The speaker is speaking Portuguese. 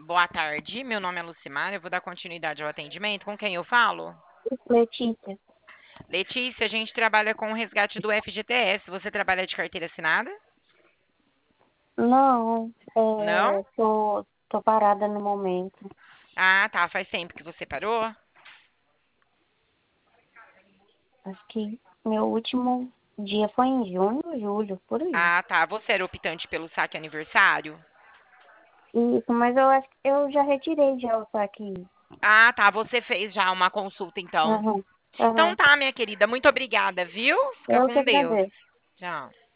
Boa tarde, meu nome é Lucimar, eu vou dar continuidade ao atendimento. Com quem eu falo? Letícia. Letícia, a gente trabalha com o resgate do FGTS. Você trabalha de carteira assinada? Não, Não? tô parada no momento. Ah, tá. Faz tempo que você parou? Acho que meu último dia foi em junho, julho, por aí. Ah, tá. Você era optante pelo saque aniversário? Isso, mas eu acho que eu já retirei já o saque. Ah, tá. Você fez já uma consulta, então. Aham, Então aham. tá, minha querida. Muito obrigada, viu? Fica Eu que com Deus. agradeço. Tchau.